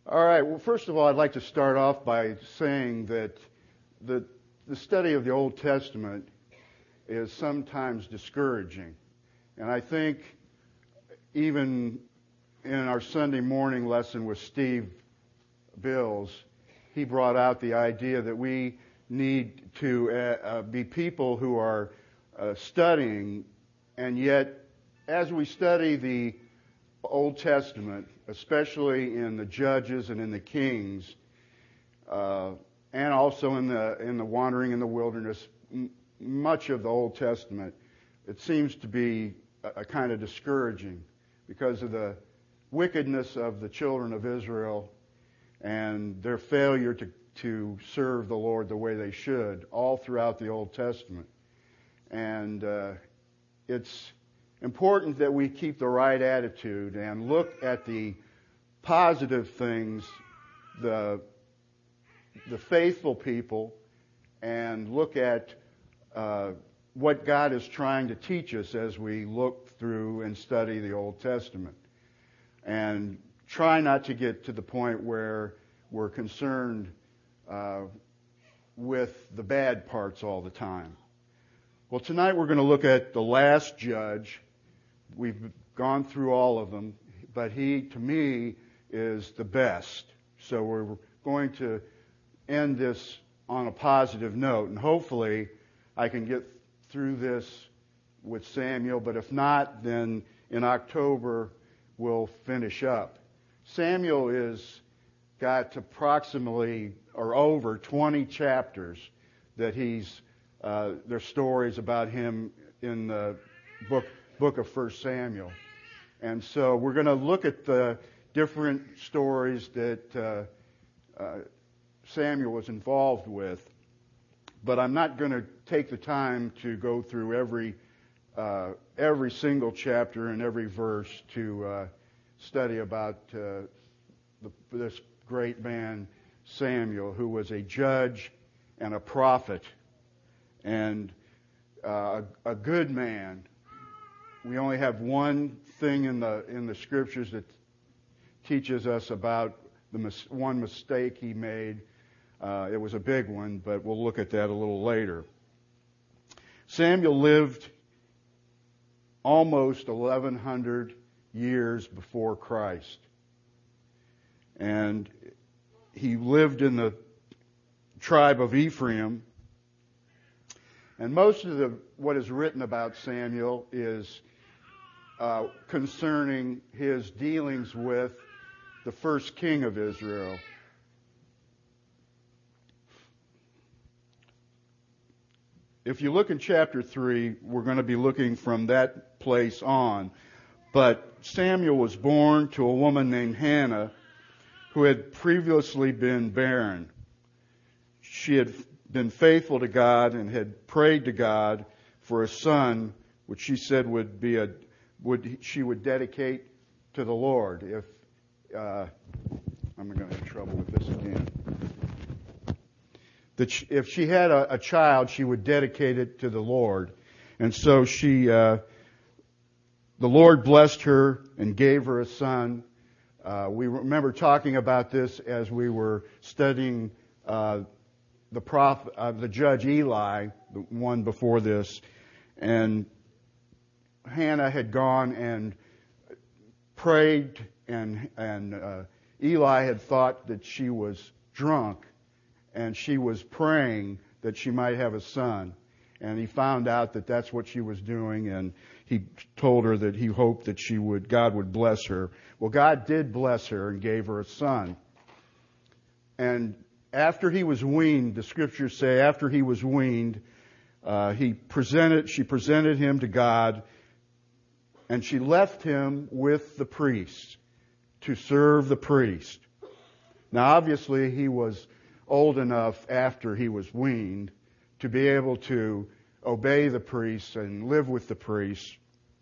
All right. Well, first of all, I'd like to start off by saying that the study of the Old Testament is sometimes discouraging. And I think even in our Sunday morning lesson with Steve Bills, he brought out the idea that we need to be people who are studying, and yet as we study the Old Testament, especially in the Judges and in the Kings, and also in the wandering in the wilderness, much of the Old Testament, it seems to be a kind of discouraging because of the wickedness of the children of Israel and their failure to serve the Lord the way they should all throughout the Old Testament. And it's important that we keep the right attitude and look at the positive things, the faithful people, and look at what God is trying to teach us as we look through and study the Old Testament. And try not to get to the point where we're concerned with the bad parts all the time. Well, tonight we're going to look at the last judge. We've gone through all of them, but he, to me, is the best. So we're going to end this on a positive note, and hopefully I can get through this with Samuel, but if not, then in October we'll finish up. Samuel is got approximately or over 20 chapters that there's stories about him in the book of 1 Samuel. And so we're going to look at the different stories that Samuel was involved with. But I'm not going to take the time to go through every single chapter and every verse to study about this great man, Samuel, who was a judge and a prophet and a good man. We only have one thing in the scriptures that teaches us about one mistake he made. It was a big one, but we'll look at that a little later. Samuel lived almost 1,100 years before Christ. And he lived in the tribe of Ephraim. And most of what is written about Samuel is concerning his dealings with the first king of Israel. If you look in chapter 3, we're going to be looking from that place on. But Samuel was born to a woman named Hannah who had previously been barren. She had been faithful to God and had prayed to God for a son, which she said she would dedicate to the Lord. I'm going to have trouble with this again. That if she had a child, she would dedicate it to the Lord. And so the Lord blessed her and gave her a son. We remember talking about this as we were studying the judge Eli, the one before this. And Hannah had gone and prayed, and Eli had thought that she was drunk, and she was praying that she might have a son. And he found out that that's what she was doing, and he told her that he hoped that God would bless her. Well, God did bless her and gave her a son. And after he was weaned, the scriptures say after he was weaned, she presented him to God, and she left him with the priest to serve the priest. Now, obviously, he was old enough after he was weaned to be able to obey the priests and live with the priests.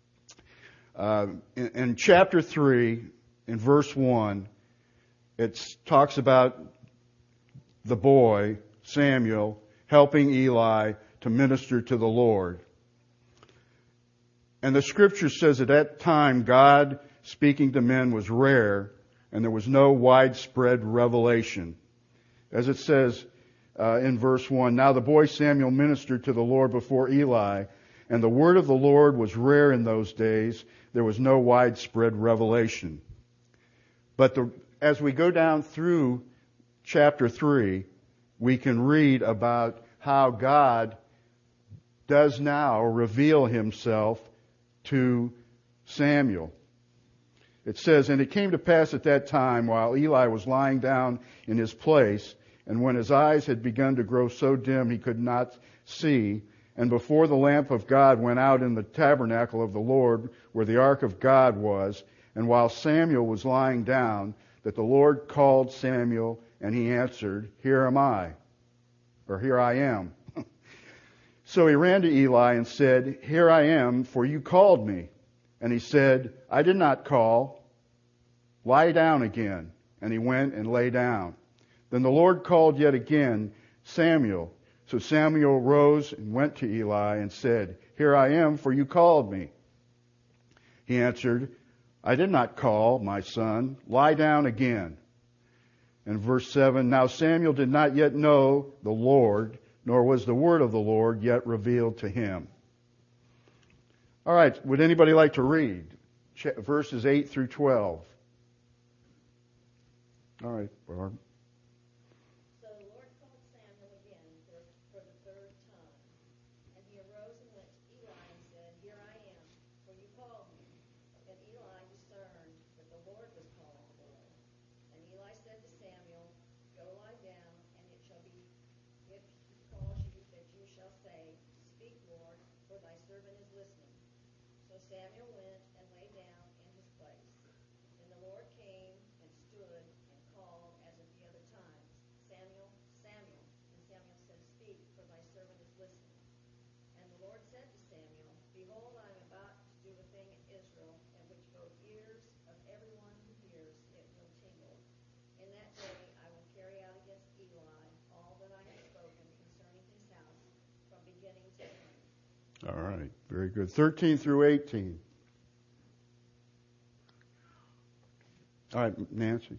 In chapter 3, in verse 1, it talks about the boy, Samuel, helping Eli to minister to the Lord. And the scripture says at that time God speaking to men was rare, and there was no widespread revelation. As it says in verse 1, now the boy Samuel ministered to the Lord before Eli, and the word of the Lord was rare in those days. There was no widespread revelation. But as we go down through chapter 3, we can read about how God does now reveal himself to Samuel. It says, and it came to pass at that time, while Eli was lying down in his place, and when his eyes had begun to grow so dim he could not see, and before the lamp of God went out in the tabernacle of the Lord, where the ark of God was, and while Samuel was lying down, that the Lord called Samuel, and he answered, here am I, or here I am. So he ran to Eli and said, here I am, for you called me. And he said, I did not call. Lie down again. And he went and lay down. Then the Lord called yet again, Samuel. So Samuel rose and went to Eli and said, here I am, for you called me. He answered, I did not call, my son. Lie down again. And verse 7, now Samuel did not yet know the Lord, nor was the word of the Lord yet revealed to him. All right, would anybody like to read verses 8 through 12? All right, Barb. So the Lord called Samuel again for the third time. And he arose and went to Eli and said, here I am, for you called me. And Eli discerned that the Lord was calling the boy. And Eli said to Samuel, go lie down, and it shall be, if he calls you, that you shall say, speak, Lord, for thy servant is listening. So Samuel went and lay down in his place. Then the Lord came and stood and called as at the other times, Samuel, Samuel. And Samuel said, speak, for thy servant is listening. And the Lord said to Samuel, behold, I am about to do a thing in Israel, in which both ears of everyone who hears it will tingle. In that day I will carry out against Eli all that I have spoken concerning his house from beginning to end. All right, very good. 13 through 18. All right, Nancy.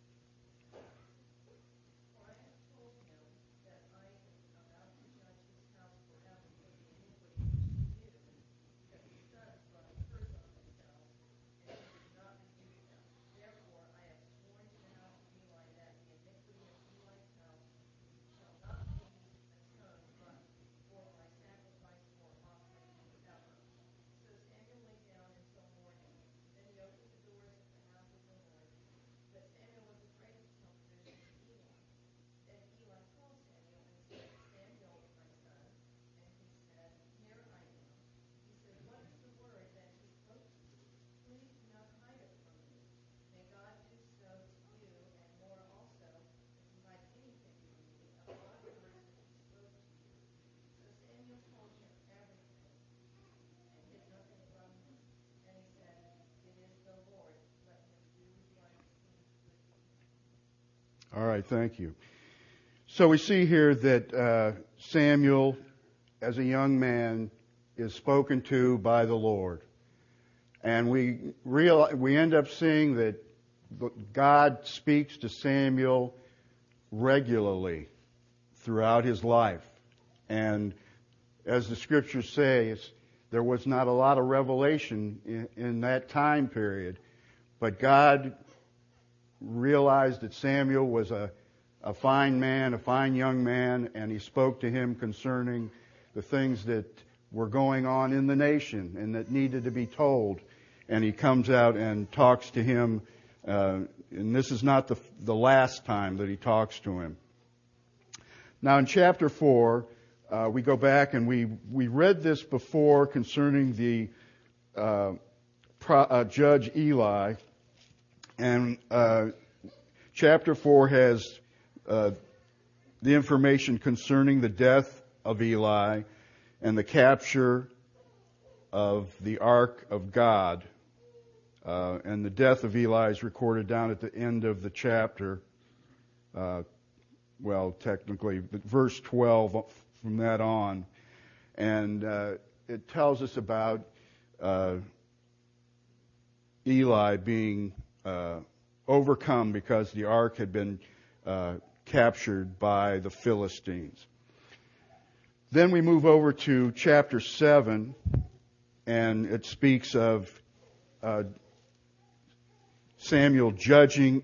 All right, thank you. So we see here that Samuel, as a young man, is spoken to by the Lord. And we end up seeing that God speaks to Samuel regularly throughout his life. And as the scriptures say, there was not a lot of revelation in that time period. But God realized that Samuel was a fine man, a fine young man, and he spoke to him concerning the things that were going on in the nation and that needed to be told. And he comes out and talks to him, and this is not the last time that he talks to him. Now in chapter 4, we go back and we read this before concerning the judge Eli. And chapter 4 has the information concerning the death of Eli and the capture of the Ark of God. And the death of Eli is recorded down at the end of the chapter. Well, technically, but verse 12 from that on. And it tells us about Eli being overcome because the ark had been captured by the Philistines. Then we move over to chapter 7, and it speaks of Samuel judging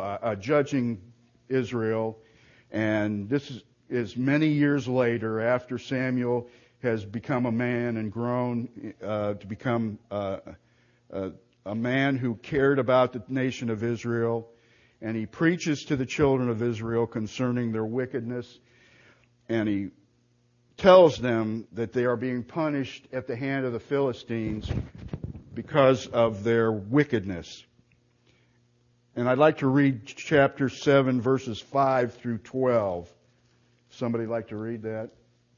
Israel, and this is many years later after Samuel has become a man and grown to become a man who cared about the nation of Israel, and he preaches to the children of Israel concerning their wickedness, and he tells them that they are being punished at the hand of the Philistines because of their wickedness. And I'd like to read chapter 7, verses 5 through 12. Somebody like to read that?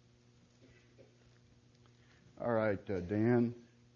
All right, Dan.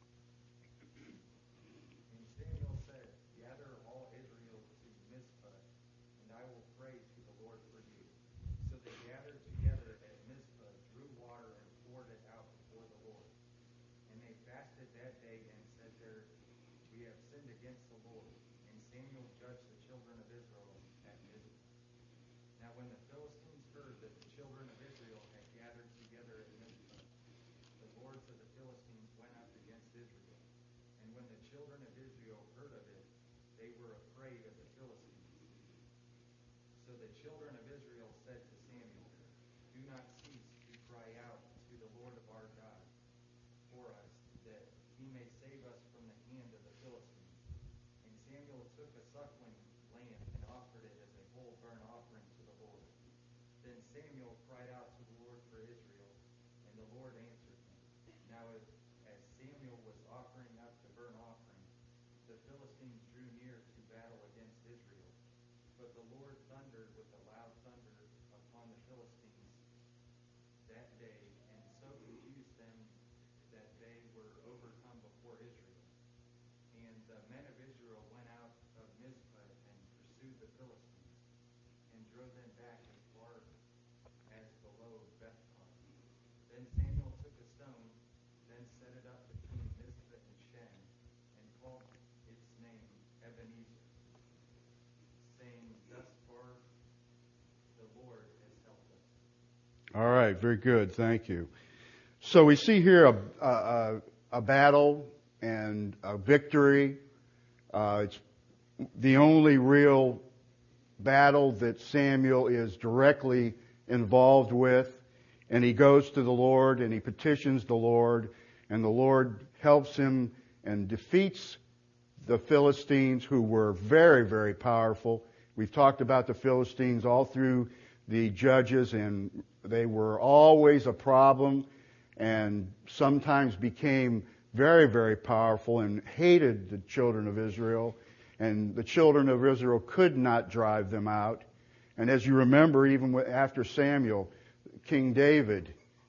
All right, very good. Thank you. So we see here a battle and a victory. It's the only real battle that Samuel is directly involved with. And he goes to the Lord and he petitions the Lord, and the Lord helps him and defeats the Philistines, who were very, very powerful. We've talked about the Philistines all through the Judges, and they were always a problem and sometimes became very, very powerful and hated the children of Israel. And the children of Israel could not drive them out. And as you remember, even after Samuel, King David,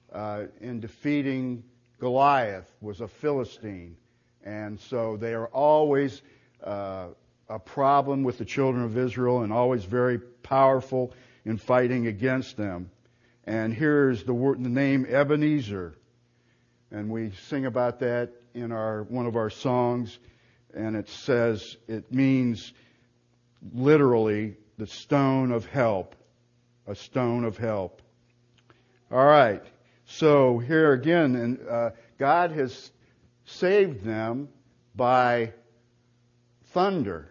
in defeating Goliath, was a Philistine. And so they are always a problem with the children of Israel and always very powerful in fighting against them. And here's the name Ebenezer. And we sing about that in one of our songs. And it says, it means literally the stone of help. A stone of help. All right. So here again, God has saved them by thunder.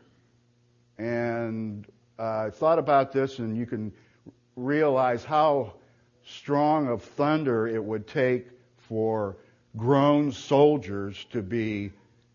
And I thought about this, and you can realize how strong of thunder it would take for grown soldiers to be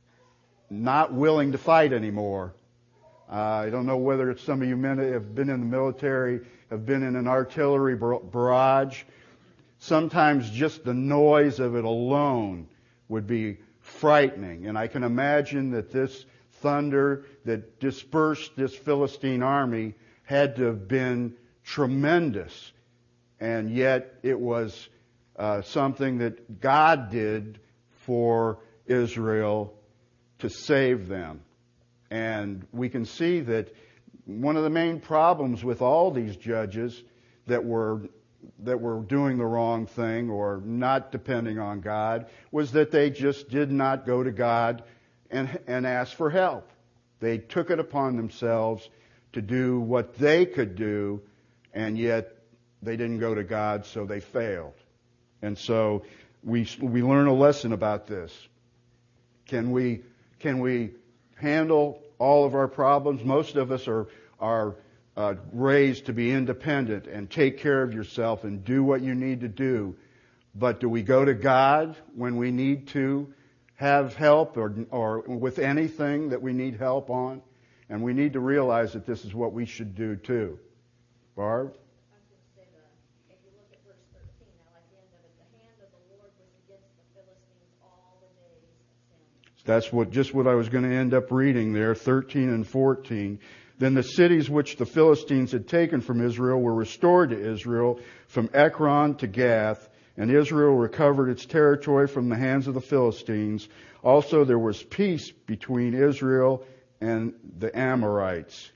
not willing to fight anymore. I don't know whether it's some of you men that have been in the military, have been in an artillery barrage. Sometimes just the noise of it alone would be frightening. And I can imagine that this thunder that dispersed this Philistine army had to have been tremendous. And yet it was something that God did for Israel to save them. And we can see that one of the main problems with all these judges that were doing the wrong thing or not depending on God was that they just did not go to God and ask for help. They took it upon themselves to do what they could do, and yet they didn't go to God, so they failed. And so we learn a lesson about this. Can we handle all of our problems? Most of us are raised to be independent and take care of yourself and do what you need to do. But do we go to God when we need to have help or with anything that we need help on? And we need to realize that this is what we should do too. Barb? I was going to say that if you look at verse 13, now at the end of it, the hand of the Lord was against the Philistines all the days of Samuel. That's what I was going to end up reading there, 13 and 14. Then the cities which the Philistines had taken from Israel were restored to Israel, from Ekron to Gath, and Israel recovered its territory from the hands of the Philistines. Also there was peace between Israel and the Amorites.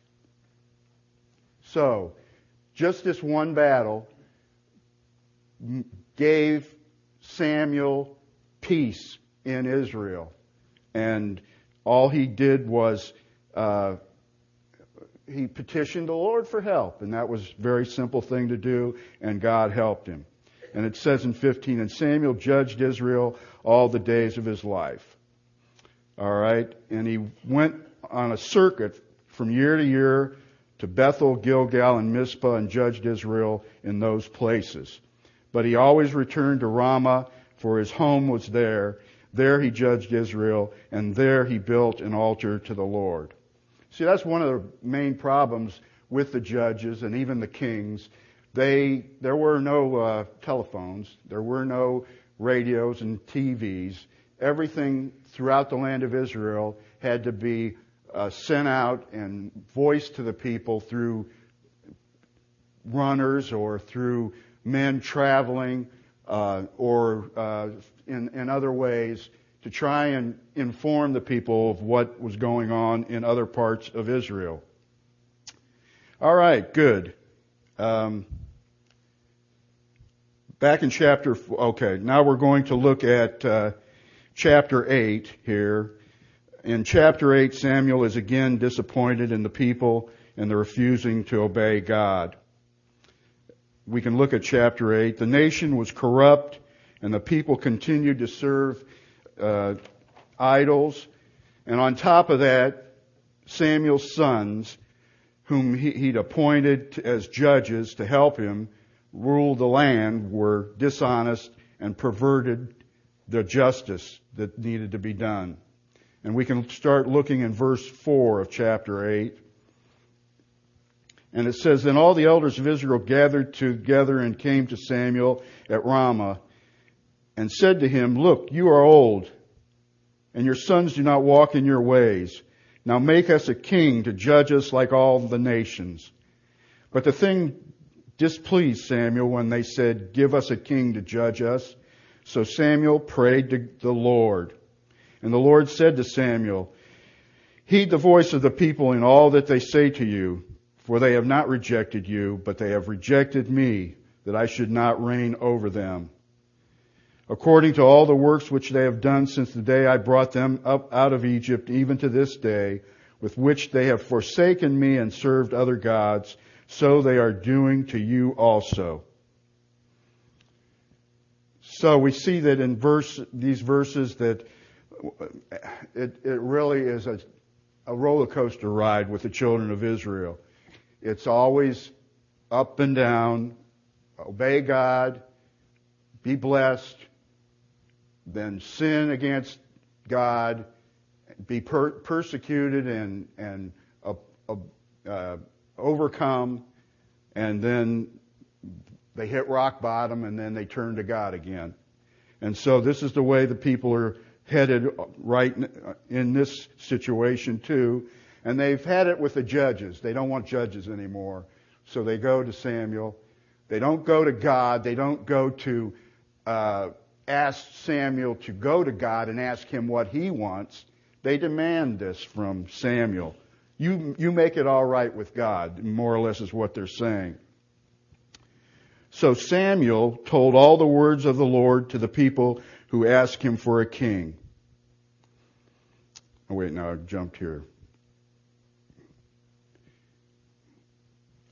So, just this one battle gave Samuel peace in Israel. And all he did was he petitioned the Lord for help. And that was a very simple thing to do, and God helped him. And it says in 15, and Samuel judged Israel all the days of his life. All right? And he went on a circuit from year to year to Bethel, Gilgal, and Mizpah, and judged Israel in those places. But he always returned to Ramah, for his home was there. There he judged Israel, and there he built an altar to the Lord. See, that's one of the main problems with the judges and even the kings. There were no telephones. There were no radios and TVs. Everything throughout the land of Israel had to be sent out and voiced to the people through runners or through men traveling or in other ways to try and inform the people of what was going on in other parts of Israel. All right, good. Back in now we're going to look at chapter 8 here. In chapter 8, Samuel is again disappointed in the people and they're refusing to obey God. We can look at chapter 8. The nation was corrupt and the people continued to serve idols. And on top of that, Samuel's sons, whom he'd appointed as judges to help him rule the land, were dishonest and perverted the justice that needed to be done. And we can start looking in verse 4 of chapter 8. And it says, Then all the elders of Israel gathered together and came to Samuel at Ramah and said to him, Look, you are old, and your sons do not walk in your ways. Now make us a king to judge us like all the nations. But the thing displeased Samuel when they said, Give us a king to judge us. So Samuel prayed to the Lord. And the Lord said to Samuel, Heed the voice of the people in all that they say to you, for they have not rejected you, but they have rejected me, that I should not reign over them. According to all the works which they have done since the day I brought them up out of Egypt, even to this day, with which they have forsaken me and served other gods, so they are doing to you also. So we see that in these verses that it really is a roller coaster ride with the children of Israel. It's always up and down, obey God, be blessed, then sin against God, be persecuted and overcome, and then they hit rock bottom and then they turn to God again. And so this is the way the people are headed right in this situation too. And they've had it with the judges. They don't want judges anymore. So they go to Samuel. They don't go to God. They don't go to ask Samuel to go to God and ask him what he wants. They demand this from Samuel. You make it all right with God, more or less is what they're saying. So Samuel told all the words of the Lord to the people who asked him for a king. Oh wait, now I jumped here.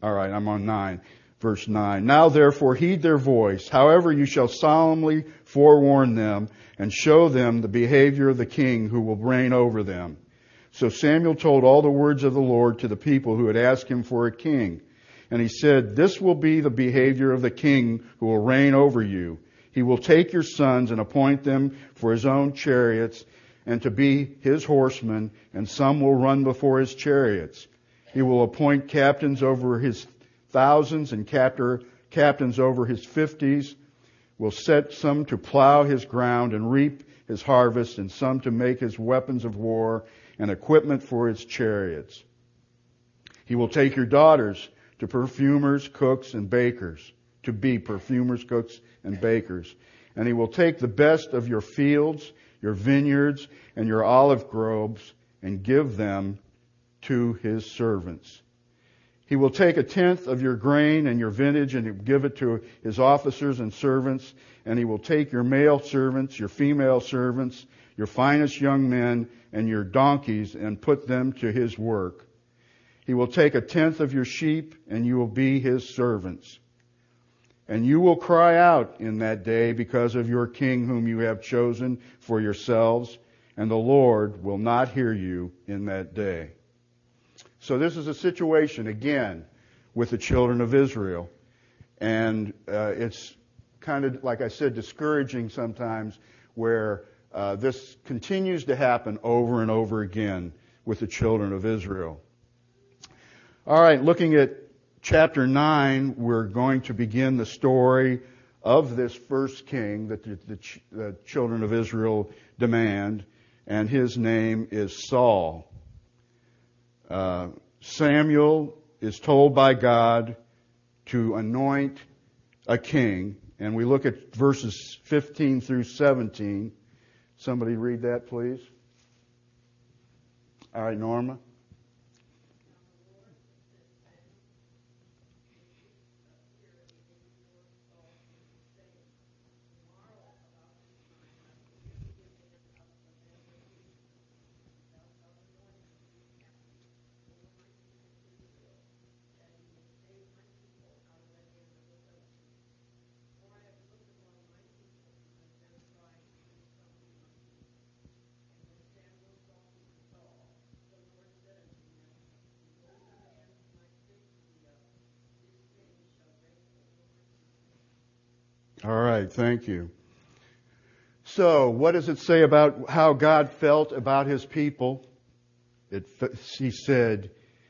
All right, I'm on 9. Verse 9. Now therefore heed their voice. However, you shall solemnly forewarn them and show them the behavior of the king who will reign over them. So Samuel told all the words of the Lord to the people who had asked him for a king. And he said, this will be the behavior of the king who will reign over you. He will take your sons and appoint them for his own chariots and to be his horsemen, and some will run before his chariots. He will appoint captains over his thousands and captains over his 50s, will set some to plow his ground and reap his harvest, and some to make his weapons of war and equipment for his chariots. He will take your daughters to perfumers, cooks, and bakers, to be perfumers, cooks, and bakers. And he will take the best of your fields, your vineyards, and your olive groves, and give them to his servants. He will take 1/10 of your grain and your vintage and give it to his officers and servants. And he will take your male servants, your female servants, your finest young men, and your donkeys and put them to his work. He will take 1/10 of your sheep, and you will be his servants. And you will cry out in that day because of your king whom you have chosen for yourselves, and the Lord will not hear you in that day. So this is a situation, again, with the children of Israel. And it's kind of, like I said, discouraging sometimes where this continues to happen over and over again with the children of Israel. All right, looking at chapter 9, we're going to begin the story of this first king that the children of Israel demand, and his name is Saul. Samuel is told by God to anoint a king, and we look at verses 15 through 17. Somebody read that, please. All right, Norma. All right, thank you. So, what does it say about how God felt about his people? He said,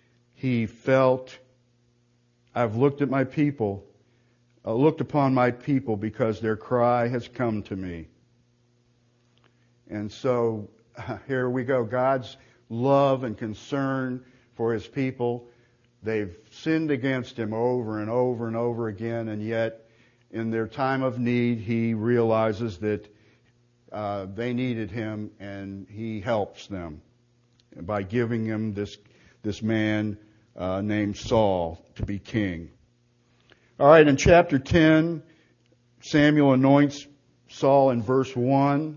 I've looked at my people, looked upon my people because their cry has come to me. And so, here we go. God's love and concern for his people. They've sinned against him over and over and over again, and yet, in their time of need, he realizes that they needed him, and he helps them by giving him this man named Saul to be king. All right, in chapter 10, Samuel anoints Saul in verse 1.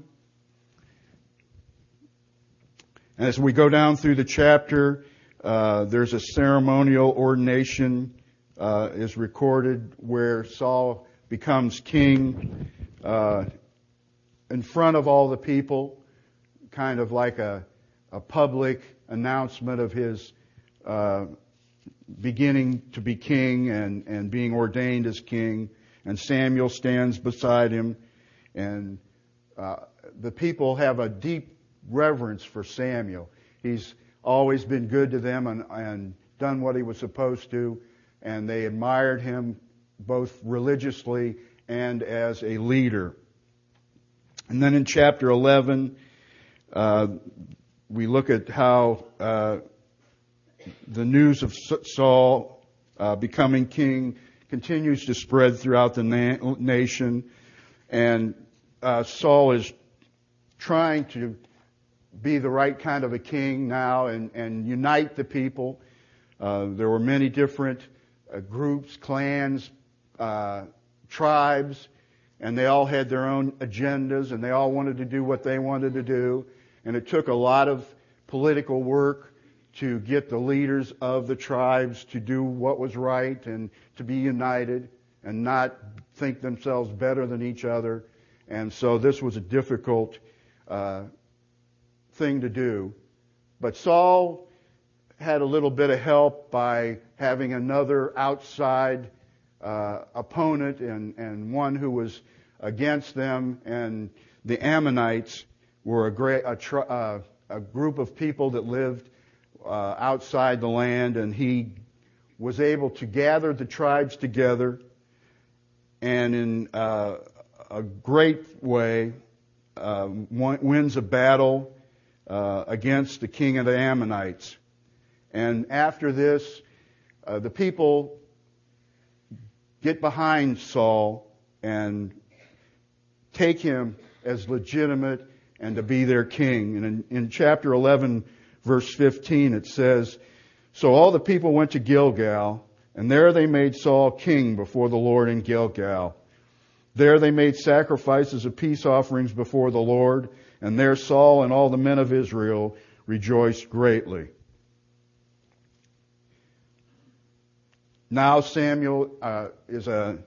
And as we go down through the chapter, there's a ceremonial ordination is recorded where Saul becomes king in front of all the people, kind of like a public announcement of his beginning to be king and being ordained as king. And Samuel stands beside him, and the people have a deep reverence for Samuel. He's always been good to them and done what he was supposed to, and they admired him both religiously and as a leader. And then in chapter 11, we look at how the news of Saul becoming king continues to spread throughout the nation. And Saul is trying to be the right kind of a king now and unite the people. There were many different groups, clans, tribes, and they all had their own agendas, and they all wanted to do what they wanted to do. And it took a lot of political work to get the leaders of the tribes to do what was right and to be united and not think themselves better than each other. And so this was a difficult thing to do. But Saul had a little bit of help by having another outside opponent and one who was against them. And the Ammonites were a group of people that lived outside the land, and he was able to gather the tribes together and in a great way wins a battle against the king of the Ammonites. And after this, the people get behind Saul and take him as legitimate and to be their king. And in chapter 11, verse 15, it says, "So all the people went to Gilgal, and there they made Saul king before the Lord in Gilgal. There they made sacrifices of peace offerings before the Lord, and there Saul and all the men of Israel rejoiced greatly." Now Saul is an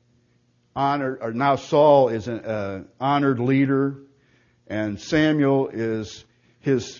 honored leader, and Samuel is his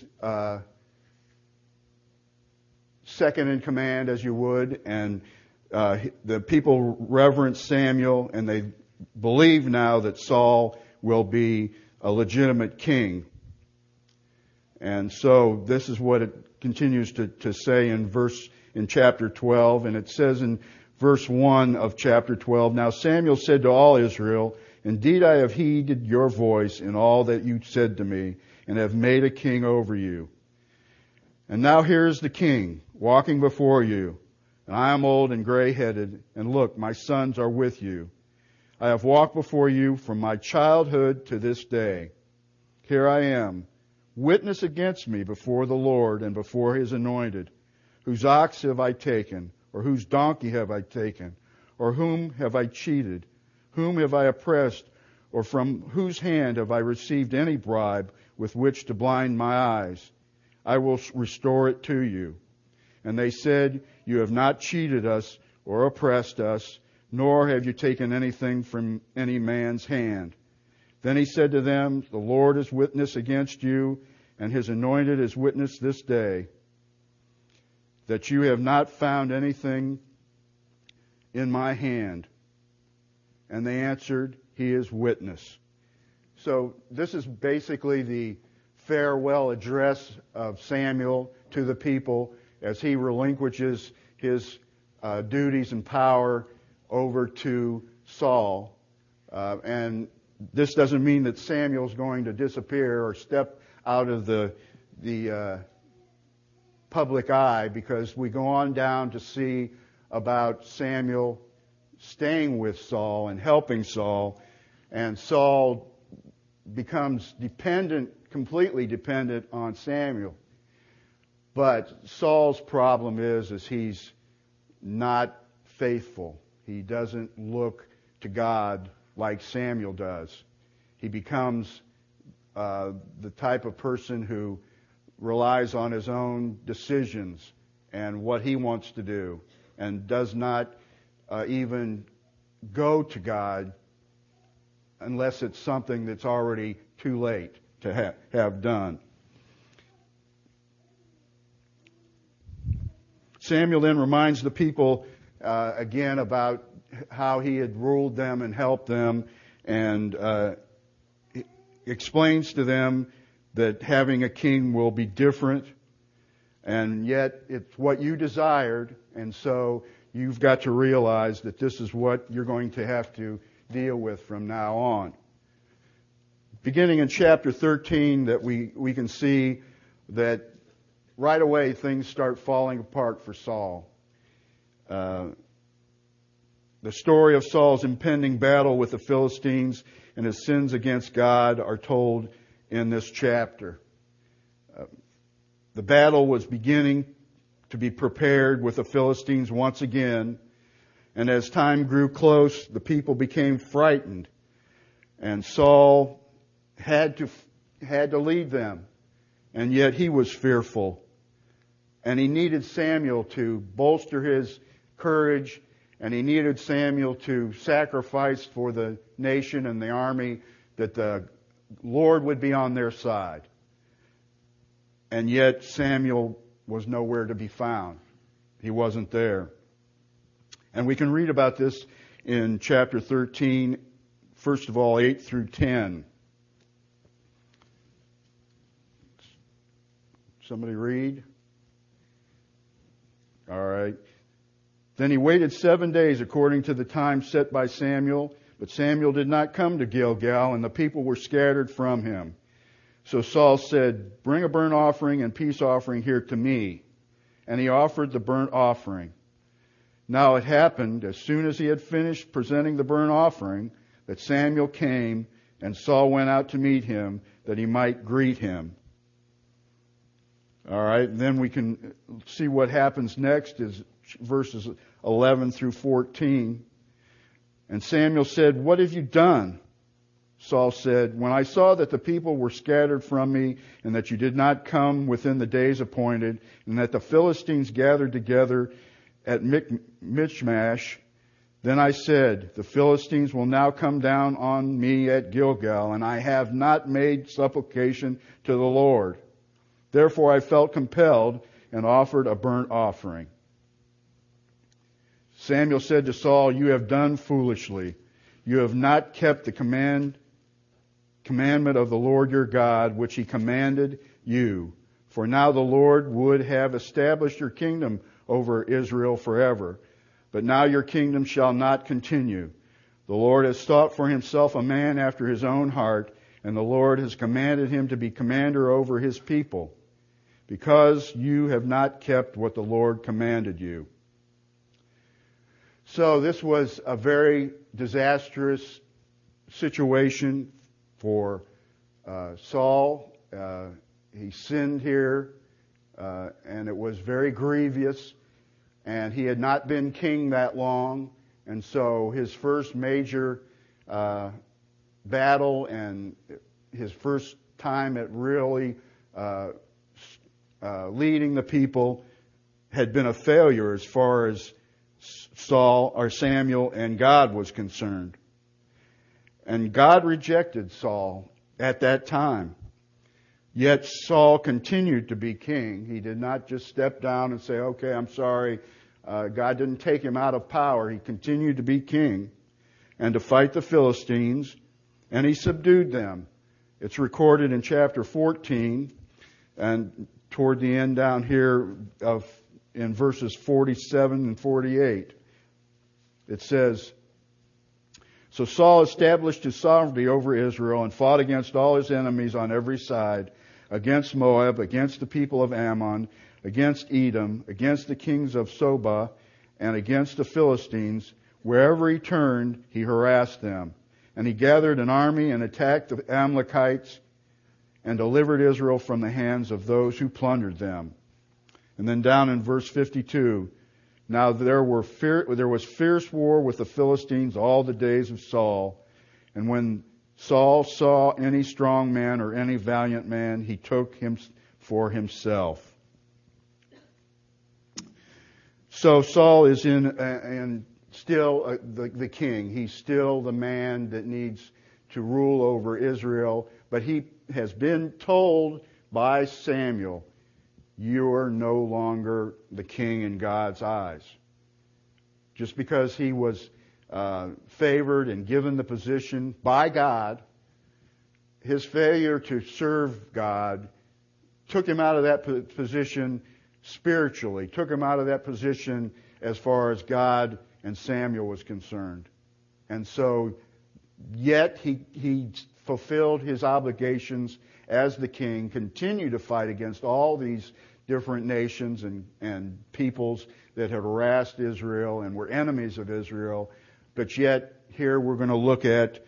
second in command, as you would, and the people reverence Samuel, and they believe now that Saul will be a legitimate king. And so this is what it continues to say in chapter 12, and it says in verse 1 of chapter 12, "Now Samuel said to all Israel, 'Indeed I have heeded your voice in all that you said to me, and have made a king over you. And now here is the king walking before you, and I am old and gray-headed, and look, my sons are with you. I have walked before you from my childhood to this day. Here I am, witness against me before the Lord and before His anointed. Whose ox have I taken, or whose donkey have I taken, or whom have I cheated? Whom have I oppressed, or from whose hand have I received any bribe with which to blind my eyes? I will restore it to you.' And they said, 'You have not cheated us or oppressed us, nor have you taken anything from any man's hand.' Then he said to them, 'The Lord is witness against you, and His anointed is witness this day, that you have not found anything in my hand.' And they answered, 'He is witness.'" So this is basically the farewell address of Samuel to the people as he relinquishes his duties and power over to Saul. And this doesn't mean that Samuel's going to disappear or step out of the public eye, because we go on down to see about Samuel staying with Saul and helping Saul, and Saul becomes completely dependent on Samuel. But Saul's problem is he's not faithful. He doesn't look to God like Samuel does. He becomes the type of person who relies on his own decisions and what he wants to do, and does not even go to God unless it's something that's already too late to have done. Samuel then reminds the people again about how he had ruled them and helped them, and explains to them that having a king will be different, and yet it's what you desired, and so you've got to realize that this is what you're going to have to deal with from now on. Beginning in chapter 13, that we can see that right away things start falling apart for Saul. The story of Saul's impending battle with the Philistines and his sins against God are told in this chapter. The battle was beginning to be prepared with the Philistines once again, and as time grew close, the people became frightened, and Saul had to lead them, and yet he was fearful. And he needed Samuel to bolster his courage, and he needed Samuel to sacrifice for the nation and the army, that the Lord would be on their side. And yet Samuel was nowhere to be found. He wasn't there. And we can read about this in chapter 13, first of all, 8 through 10. Somebody read? All right. Then he waited 7 days according to the time set by Samuel, but Samuel did not come to Gilgal, and the people were scattered from him. So Saul said, "Bring a burnt offering and peace offering here to me." And he offered the burnt offering. Now it happened, as soon as he had finished presenting the burnt offering, that Samuel came, and Saul went out to meet him, that he might greet him. All right, and then we can see what happens next is verses 11 through 14. And Samuel said, "What have you done?" Saul said, "When I saw that the people were scattered from me, and that you did not come within the days appointed, and that the Philistines gathered together at Michmash, then I said, the Philistines will now come down on me at Gilgal, and I have not made supplication to the Lord. Therefore I felt compelled and offered a burnt offering." Samuel said to Saul, "You have done foolishly. You have not kept the commandment of the Lord your God, which he commanded you. For now the Lord would have established your kingdom over Israel forever. But now your kingdom shall not continue. The Lord has sought for himself a man after his own heart, and the Lord has commanded him to be commander over his people, because you have not kept what the Lord commanded you." So this was a very disastrous situation for Saul. He sinned here, and it was very grievous. And he had not been king that long, and so his first major battle and his first time at really leading the people had been a failure as far as Saul or Samuel and God was concerned. And God rejected Saul at that time. Yet Saul continued to be king. He did not just step down and say, "Okay, I'm sorry." God didn't take him out of power. He continued to be king and to fight the Philistines, and he subdued them. It's recorded in chapter 14 and toward the end down here in verses 47 and 48. It says, "So Saul established his sovereignty over Israel and fought against all his enemies on every side, against Moab, against the people of Ammon, against Edom, against the kings of Sobah, and against the Philistines. Wherever he turned, he harassed them. And he gathered an army and attacked the Amalekites and delivered Israel from the hands of those who plundered them." And then down in verse 52, "Now there was fierce war with the Philistines all the days of Saul. And when Saul saw any strong man or any valiant man, he took him for himself." So Saul is still the king. He's still the man that needs to rule over Israel. But he has been told by Samuel, "You are no longer the king in God's eyes." Just because he was favored and given the position by God, his failure to serve God took him out of that position spiritually, took him out of that position as far as God and Samuel was concerned. And so, yet he fulfilled his obligations as the king, continued to fight against all these different nations and peoples that had harassed Israel and were enemies of Israel. But yet, here we're going to look at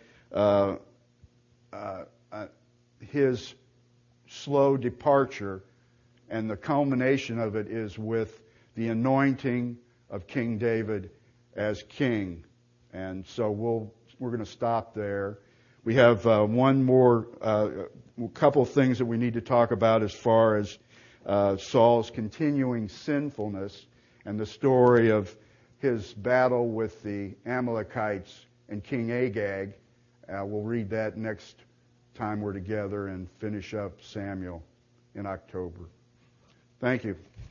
his slow departure, and the culmination of it is with the anointing of King David as king. And so we're going to stop there. We have one more couple of things that we need to talk about as far as Saul's continuing sinfulness and the story of his battle with the Amalekites and King Agag. We'll read that next time we're together and finish up Samuel in October. Thank you.